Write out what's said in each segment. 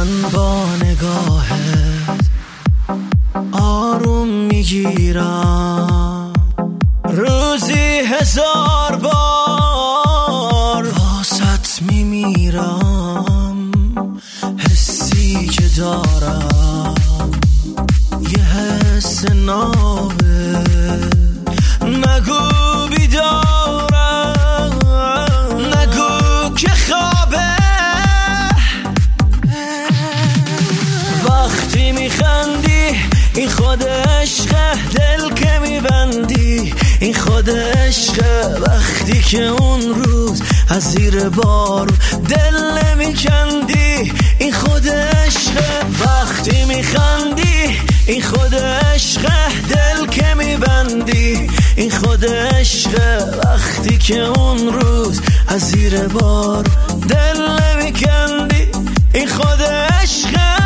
من با نگاهت آروم میگیرم، روزی 1000 بار واسط میمیرم. حسی که دارم یه حس نابه، نگو بیدارم، نگو که خوابه. وقتی میخندی این خود عشقه، دل که میبندی این خود عشقه. وقتی که اون روز از زیر بار دل نمیکندی این خود عشقه. وقتی میخندی این خود عشقه، دل که میبندی این خود عشقه. وقتی که اون روز از زیر بار دل نمیکندی این خود عشقه.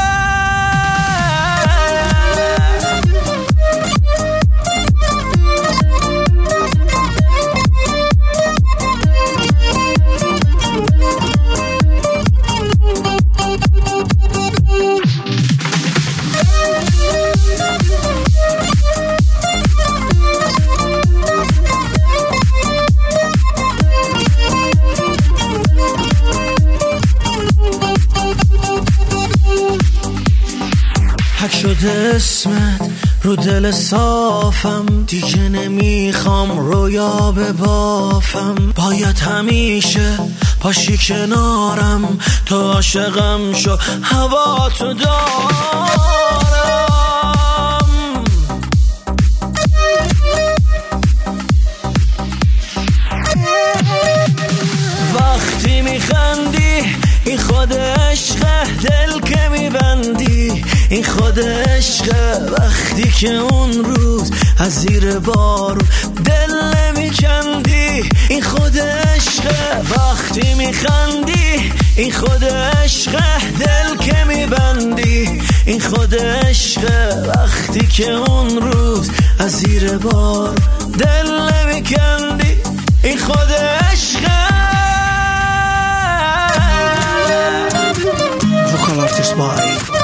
حک شده اسمت رو دل صافم، دیگه نمیخوام رویا ببافم. باید همیشه پاشی کنارم، تو عاشقم شو هوا تو دارم. وقتی میخندی این خود عشقه، دل که میبندی این خود عشقه. وقتی که اون روز از زیر بار دل نمیکندی این خود عشقه. وقتی میخندی این خود عشقه، دل که میبندی این خود عشقه. وقتی که اون روز از زیر بار دل نمیکندی این خود عشقه. Vocal artist by